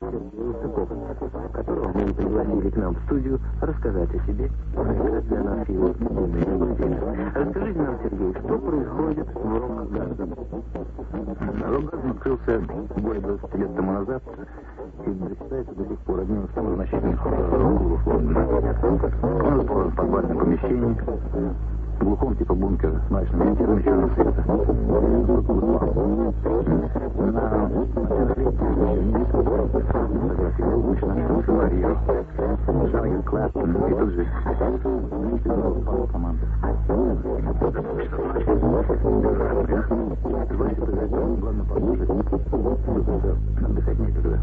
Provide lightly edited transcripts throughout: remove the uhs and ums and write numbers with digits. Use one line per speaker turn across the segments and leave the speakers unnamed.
которого мы пригласили к нам в студию рассказать о себе, рассказать для нас его умные наблюдения. Расскажите нам, Сергей, что происходит в Рок-Гарден?
Рок-Гарден открылся более 20 лет тому назад и считается до сих пор одним из самых значительных рок-клубов Лондона. Он расположен в подвальном помещении, глухом типа бункера с мрачным ориентиром черного цвета. Джарген Клэптон и тут же команда. Главное послушать. Отдыхать некогда.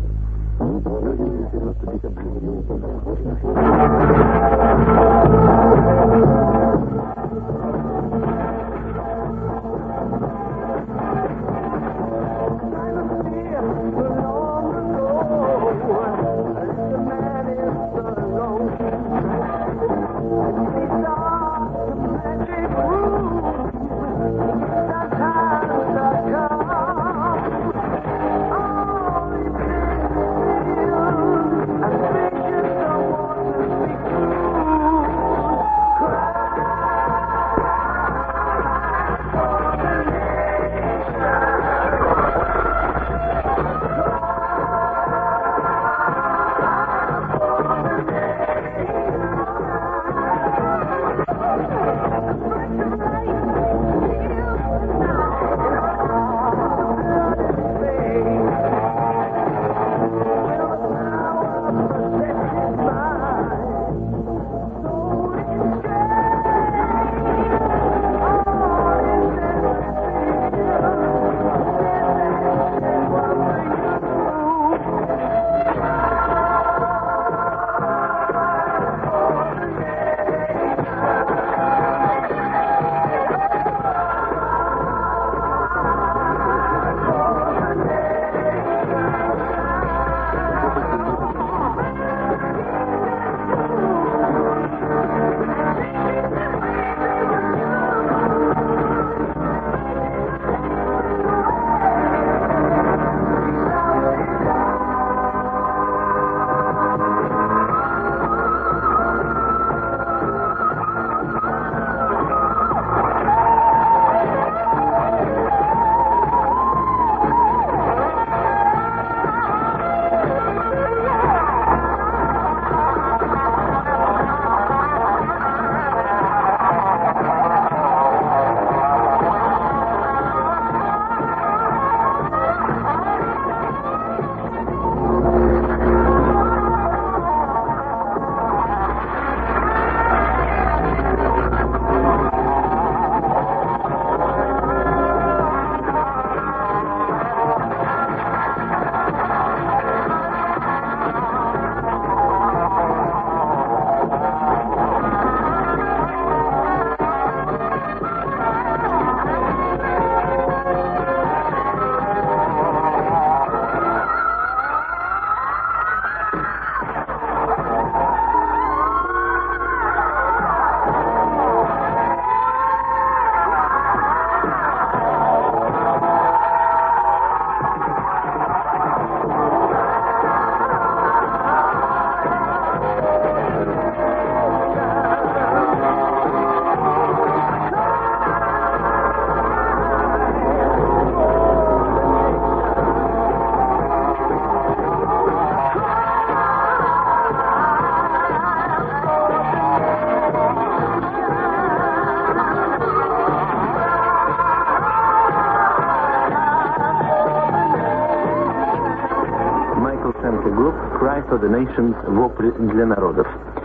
Cry for the Nations, вопль для народов.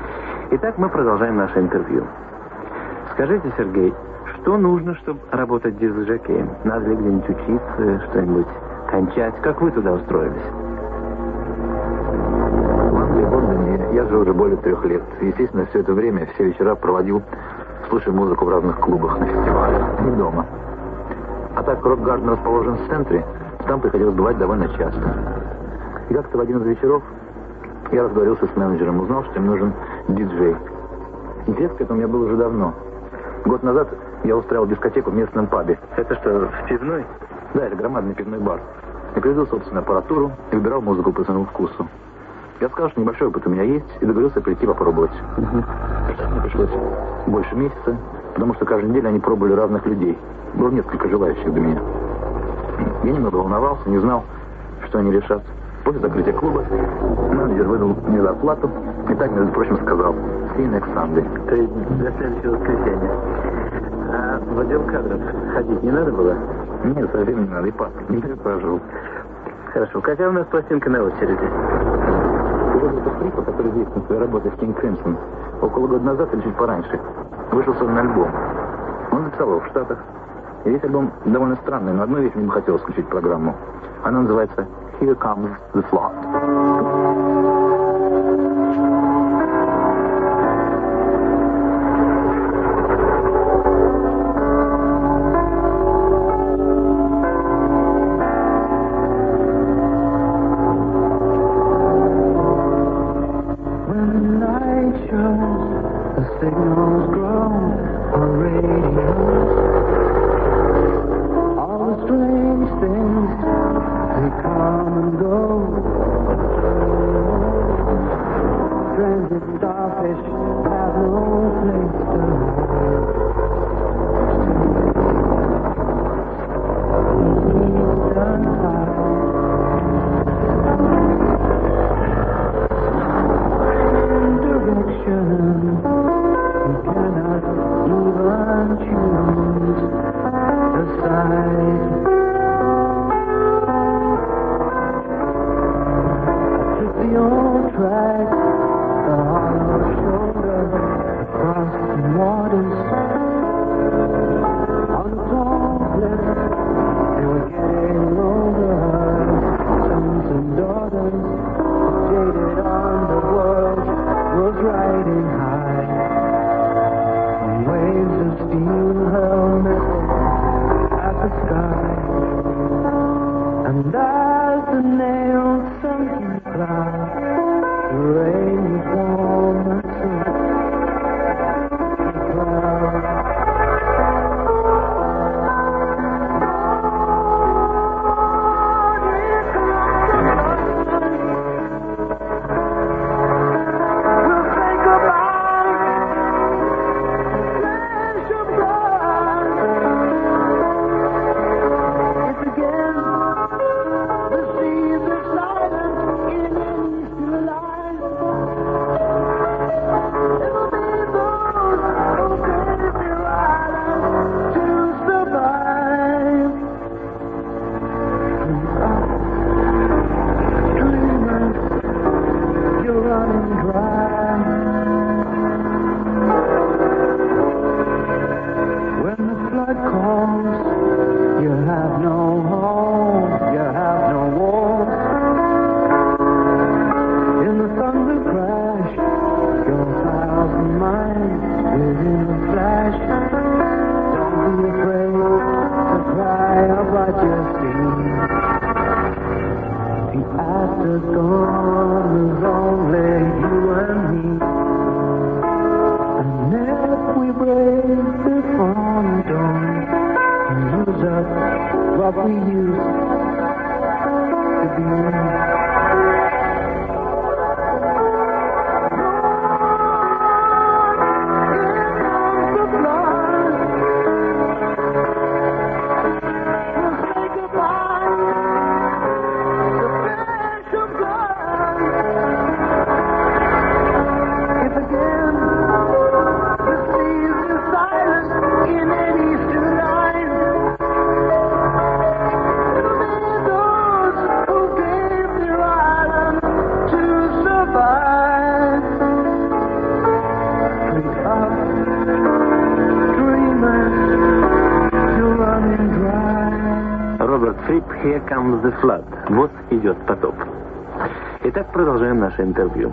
Итак, мы продолжаем наше интервью. Скажите, Сергей, что нужно, чтобы работать диск-жокеем? Надо ли где-нибудь учиться, что-нибудь кончать? Как вы туда устроились?
В Англии, в Лондоне я живу уже более 3 лет. Естественно, все это время, все вечера проводил, слушая музыку в разных клубах, на фестивалях, не дома. А так как Рок-Гарден расположен в центре, там приходилось бывать довольно часто. И как-то в один из вечеров я разговорился с менеджером, узнал, что им нужен диджей. Интерес к этому у меня был уже давно. Год назад я устраивал дискотеку в местном пабе.
Это что, в пивной?
Да, это громадный пивной бар. Я привезл собственную аппаратуру и выбирал музыку по своему вкусу. Я сказал, что небольшой опыт у меня есть, и договорился прийти попробовать. Мне пришлось больше месяца, потому что каждую неделю они пробовали разных людей. Было несколько желающих до меня. Я немного волновался, не знал, что они решат. После закрытия клуба менеджер выдал мне зарплату и так, между прочим, сказал: «See you next Sunday».
То есть до следующего воскресенья. А в отдел кадров ходить не надо было?
Нет, совсем не надо, и паспорт не прихожу.
Хорошо. Какая у нас пластинка на очереди?
Это Фрипа, который здесь на своей работе в King Crimson. Около года назад или чуть пораньше вышел сольный альбом. Он записал его в Штатах. И весь альбом довольно странный, но одну вещь мне бы хотелось включить в программу. Она называется «Here Comes the Flood».
Here comes the flood. Вот идет потоп. Итак, продолжаем наше интервью.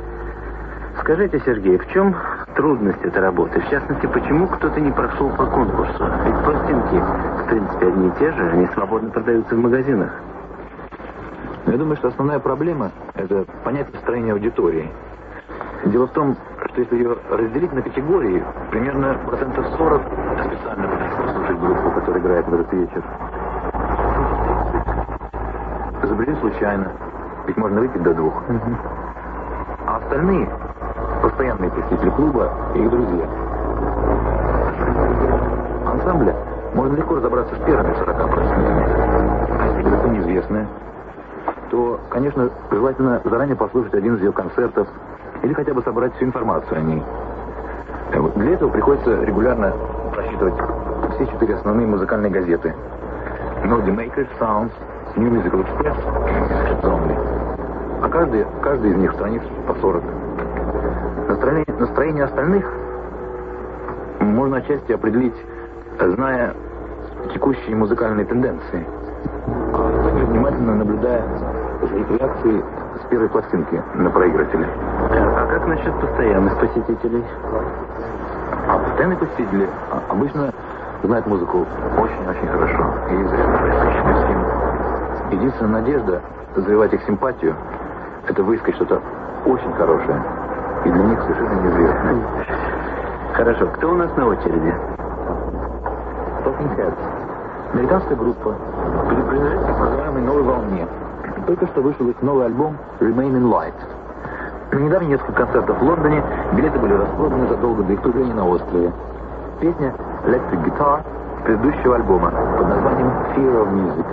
Скажите, Сергей, в чем трудность этой работы? В частности, почему кто-то не прошел по конкурсу? Ведь пластинки, в принципе, одни и те же, они свободно продаются в магазинах.
Я думаю, что основная проблема – это понятие строения аудитории. Дело в том, что если ее разделить на категории, примерно 40% специально послушать группу, которая играет в этот вечер. изобрели случайно. Ведь можно выпить до 2. А остальные — постоянные посетители клуба и их друзья. Ансамбля можно легко разобраться с первыми 40%. А если группа неизвестная, то, конечно, желательно заранее послушать один из ее концертов или хотя бы собрать всю информацию о ней. Для этого приходится регулярно просчитывать все 4 основные музыкальные газеты. Melody Maker, Sounds, New Musical Express и Zombie. А каждый из них страниц по 40. Настроение остальных можно отчасти определить, зная текущие музыкальные тенденции, а также внимательно наблюдая за их реакцией с первой пластинки на проигрывателе.
А как насчет постоянных посетителей?
А постоянные посетители обычно знают музыку очень-очень хорошо и изрядно присыщены всем. Единственная надежда завоевать их симпатию — это выискать что-то очень хорошее и для них совершенно неизвестное.
Хорошо, кто у нас на очереди?
Talking Heads. Американская группа принадлежит к так называемой новой волне. Только что вышел их новый альбом Remain in Light. На недавних несколько концертов в Лондоне билеты были распроданы задолго до их появления на острове. Песня Electric Guitar предыдущего альбома под названием Fear of Music.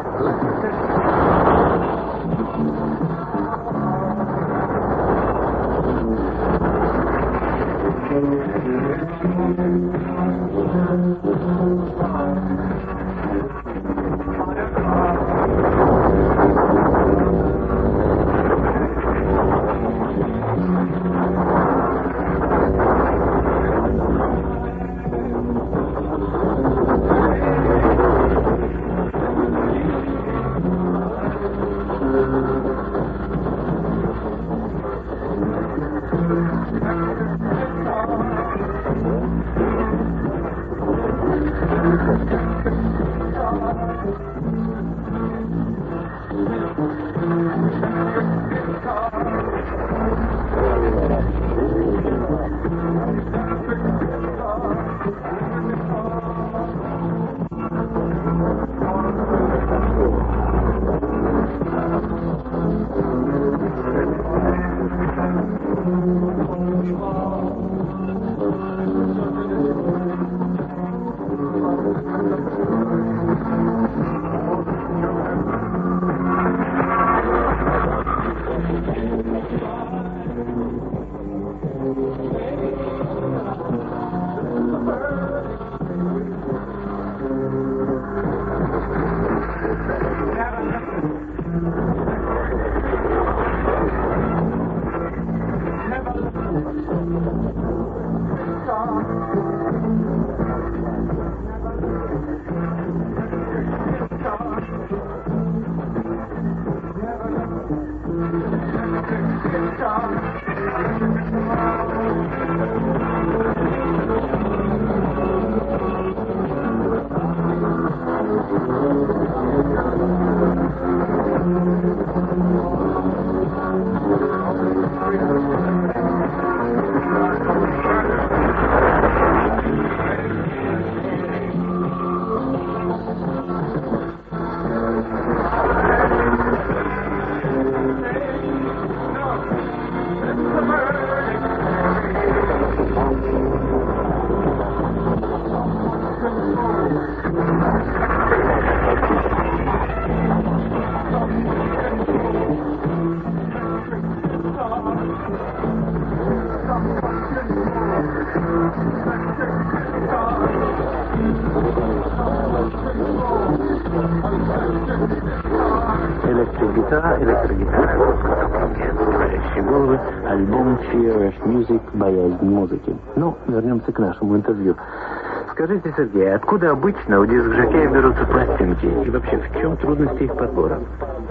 Электрогитара, говорящие головы, альбом Fear of Music, боязнь музыки. Ну, вернемся к нашему интервью. Скажите, Сергей, откуда обычно у диск-жокея берутся пластинки? И вообще, в чем трудности их подбора?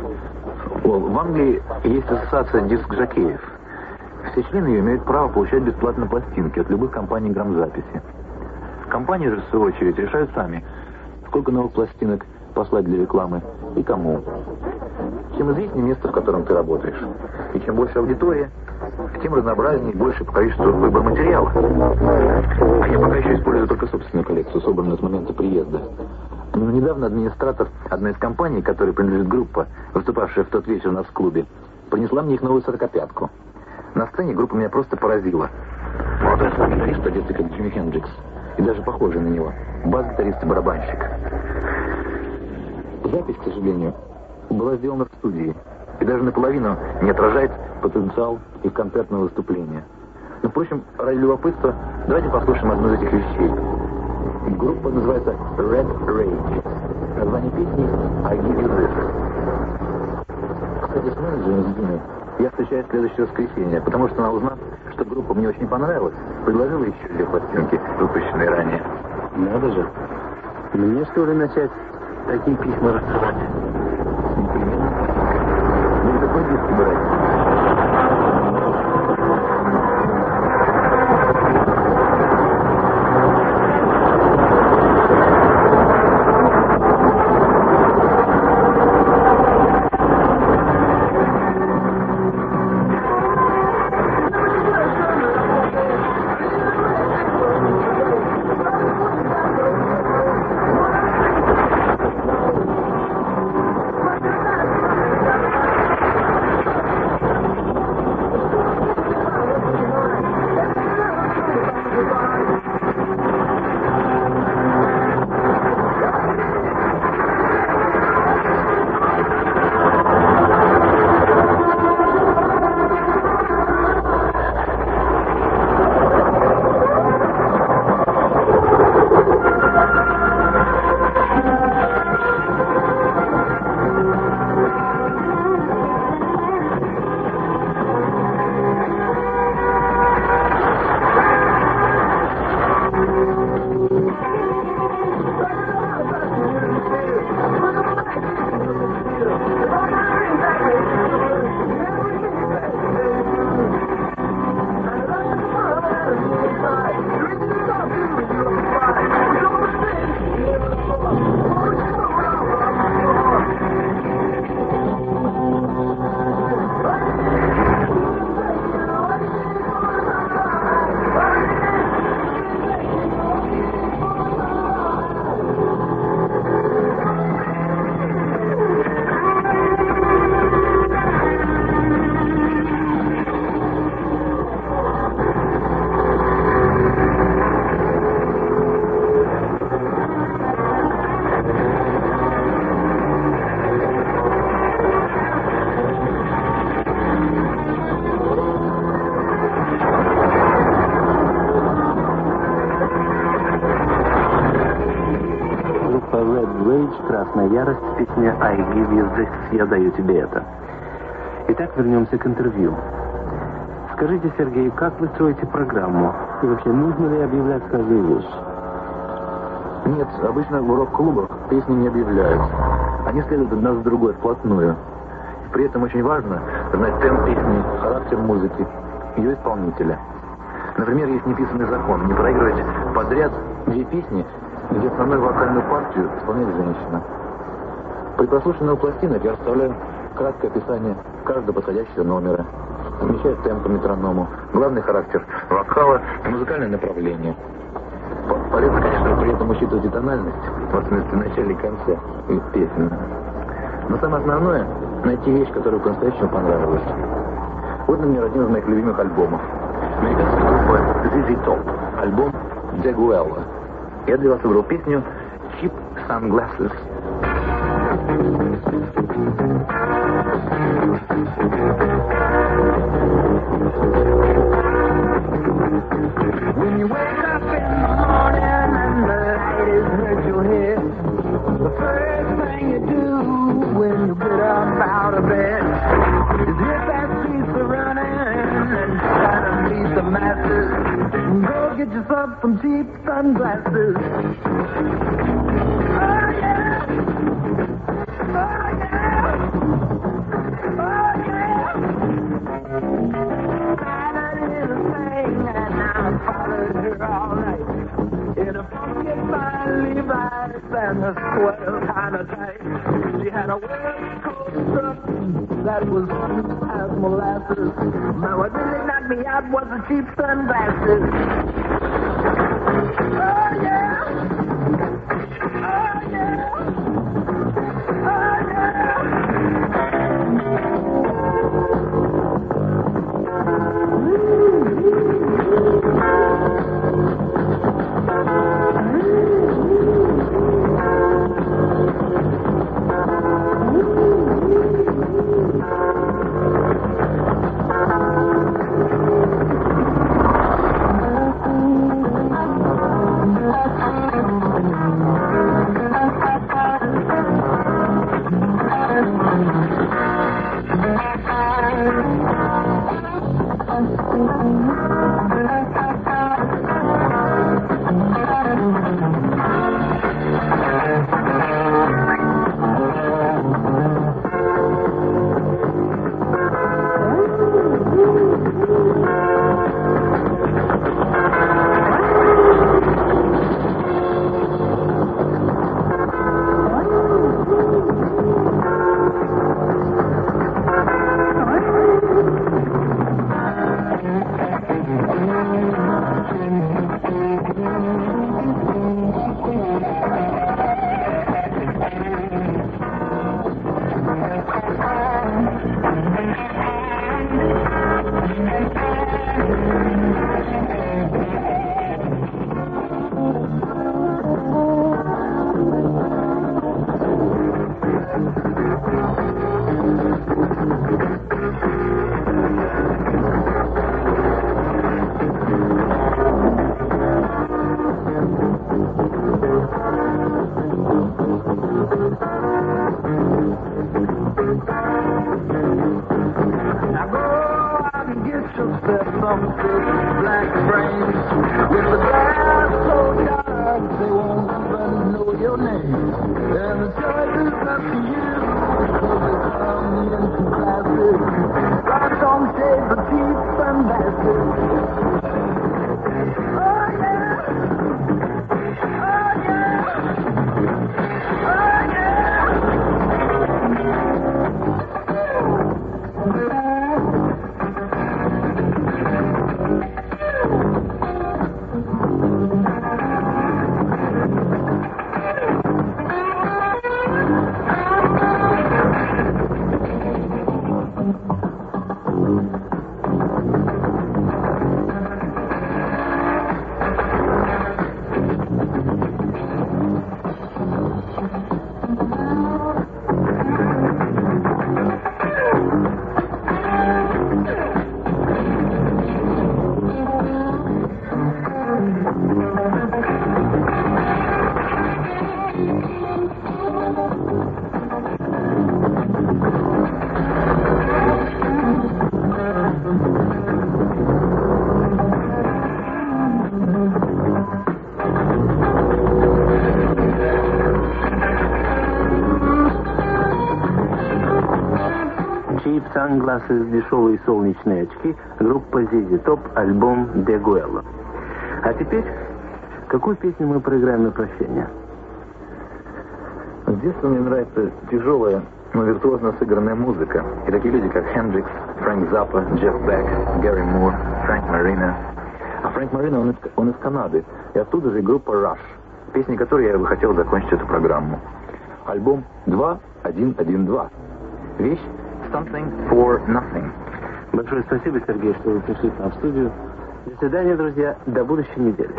В Англии есть ассоциация диск-жокеев. Все члены ее имеют право получать бесплатно пластинки от любых компаний грамзаписи. Компании же, в свою очередь, решают сами, сколько новых пластинок послать для рекламы и кому. Чем известнее место, в котором ты работаешь, и чем больше аудитория, тем разнообразнее и больше по количеству выбор материала. А я пока еще использую только собственную коллекцию, собранную с момента приезда. Но недавно администратор одной из компаний, которой принадлежит группа, выступавшая в тот вечер у нас в клубе, принесла мне их новую 45-ку. На сцене группа меня просто поразила. Молодой гитарист, одетый как Джимми Хендрикс, и даже похожий на него. Бас-гитарист и барабанщик. Запись, к сожалению, была сделана в студии, и даже наполовину не отражает потенциал их концертного выступления. Но, впрочем, ради любопытства, давайте послушаем одну из этих вещей. Группа называется Red Rage. Название песни I Give You This. Кстати, с менеджером с Диной я встречаюсь в следующее воскресенье, потому что она, узнав, что группа мне очень понравилась, предложила еще 2 пластинки, выпущенные ранее.
Надо же. Мне, что ли, начать такие письма рассылать?
Непременно. Ну, какой диск брать?
Красная ярость в песне I Give You This, я даю тебе это. Итак, вернемся к интервью. Скажите, Сергей, как вы строите программу? И вообще, нужно ли объявлять каждую вещь?
Нет, обычно в рок-клубах песни не объявляют. Они следуют одна за другой вплотную. При этом очень важно знать темп песни, характер музыки, ее исполнителя. Например, есть неписанный закон не проигрывать подряд 2 песни, где основную вокальную партию исполняет женщина. При прослушивании пластинок я оставляю краткое описание каждого подходящего номера, отмечаю темп по метроному, главный характер вокала и музыкальное направление. Полезно, конечно, при этом учитывать и тональность, в особенности в начале и конце песен. Но самое основное — найти вещь, которая по-настоящему понравилась. Вот, например, один из моих любимых альбомов. Американская группа ZZ Top. Альбом Jaguella. Я для вас выбрал песню Cheap Sunglasses. When you wake up in the morning and the light is hurt your head, the first thing you do when you get up out of bed is hit that streets are running and try to meet the masses. Go get yourself some cheap sunglasses. Oh yeah! Oh yeah! Oh yeah! That is a thing and I followed her all night in a funky fine Levi's and a sweater kind of tight. She had a West Coast strut that was smooth as molasses. Now what really knocked me out was the cheap sunglasses. Oh yeah! Oh yeah!
Sunglasses, дешевые солнечные очки, группа ZZ Top, альбом «De Guello». А теперь, какую песню мы проиграем на прощание?
С детства мне нравится тяжелая, но виртуозно сыгранная музыка. И такие люди, как Хендрикс, Фрэнк Заппа, Джефф Бек, Гэри Мур, Фрэнк Марина. А Фрэнк Марина, он из Канады. И оттуда же и группа Rush, песни которой я бы хотел закончить эту программу. Альбом 2112. Вещь Something for Nothing.
Большое спасибо, Сергей, что вы пришли к нам в студию. До свидания, друзья. До будущей недели.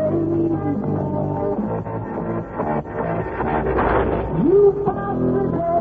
You pass the day.